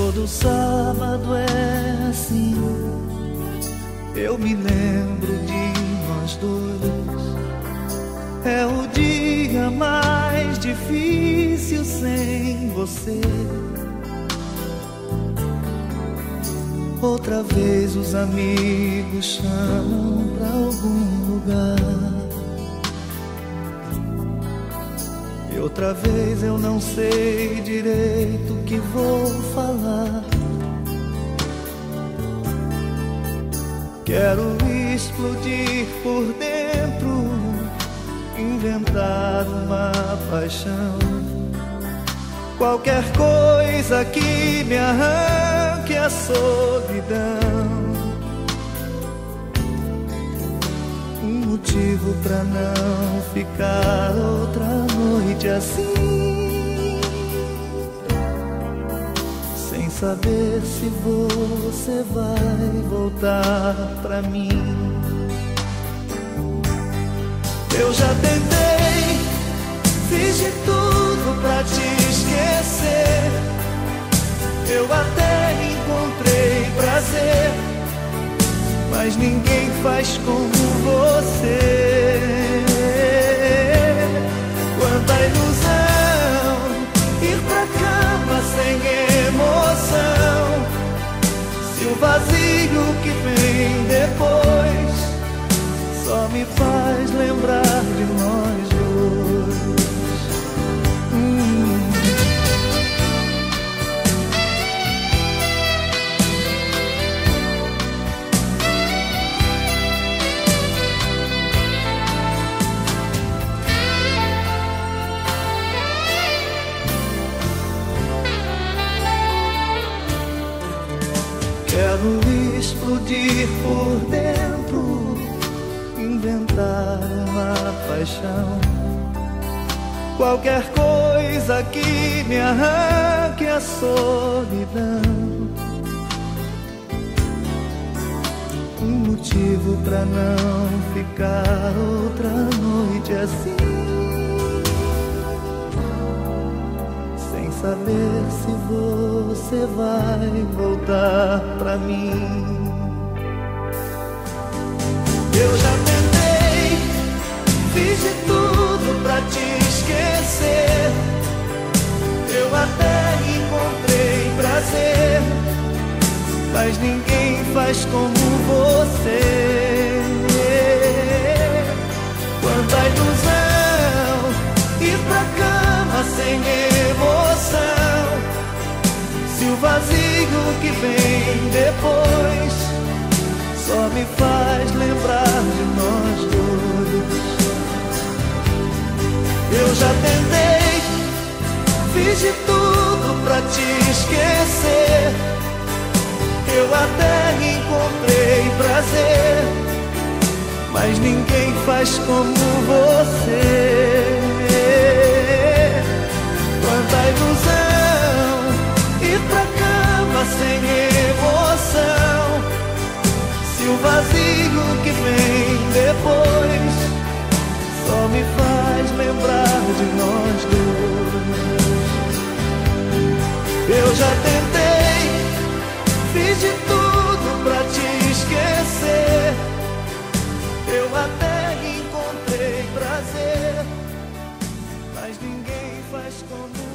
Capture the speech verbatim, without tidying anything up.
Todo sábado é assim, eu me lembro de nós dois. É o dia mais difícil sem você. Outra vez os amigos chamam pra algum lugar, e outra vez eu não sei direito o que vou falar. Quero explodir por dentro, inventar uma paixão, qualquer coisa que me arranque a solidão. Um motivo pra não ficar outra noite assim, sem saber se você vai voltar pra mim. Eu já tentei, fiz de tudo pra te esquecer. Eu até encontrei prazer, mas ninguém faz como você. Quanta ilusão, ir pra cama sem emoção. Se o vazio que vem depois só me faz lembrar de nós dois. Hum. Quero explodir por dentro, inventar uma paixão, qualquer coisa que me arranque a solidão. Um motivo pra não ficar outra noite assim, sem saber se você vai voltar pra mim. Eu já tentei, fiz de tudo pra te esquecer. Eu até encontrei prazer, mas ninguém faz como você. Quanta ilusão, ir pra cama sem emoção. Se o vazio que vem depois só me faz lembrar de nós dois. Eu já tentei, fiz de tudo pra te esquecer. Eu até encontrei prazer, mas ninguém faz como você. Quanta ilusão, ir pra cama sem emoção. Se o vazio que vem depois só me faz lembrar de nós dois. Eu já tentei, fiz de tudo pra te esquecer. Eu até encontrei prazer, mas ninguém faz como